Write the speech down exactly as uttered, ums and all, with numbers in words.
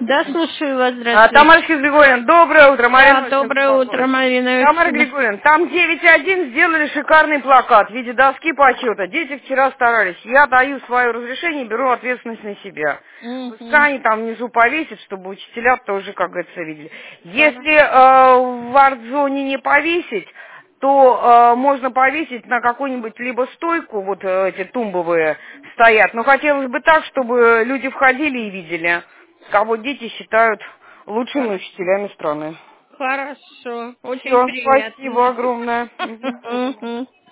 Да, слушаю вас, А, здравствуйте. Тамара Григорьевна, доброе утро, Марина. Да, доброе утро, Марина. Тамара Григорьевна, там девять один сделали шикарный плакат в виде доски почета. Дети вчера старались. Я даю свое разрешение, беру ответственность на себя. Угу. Пускай они там внизу повесят, чтобы учителя тоже, как говорится, видели. Если э, в арт-зоне не повесить, то э, можно повесить на какую-нибудь либо стойку, вот э, эти тумбовые стоят. Но хотелось бы так, чтобы люди входили и видели, кого дети считают лучшими учителями страны. Хорошо, очень Все, приятно. спасибо огромное. Мгм.